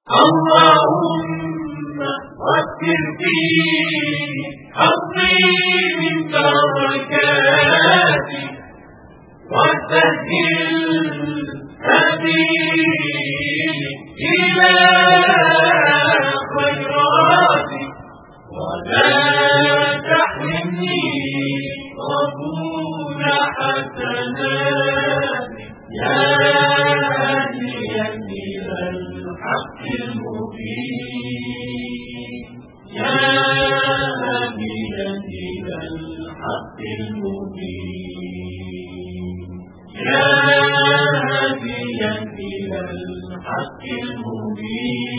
اللهم وفر في حظي من بركاتك وسهل سبيلي إلى خيراتك ولا تحرمني قبول حسناتك يا هاديا إلى الحق المبين يا هاديا إلى الحق المبين يا هاديا إلى الحق المبين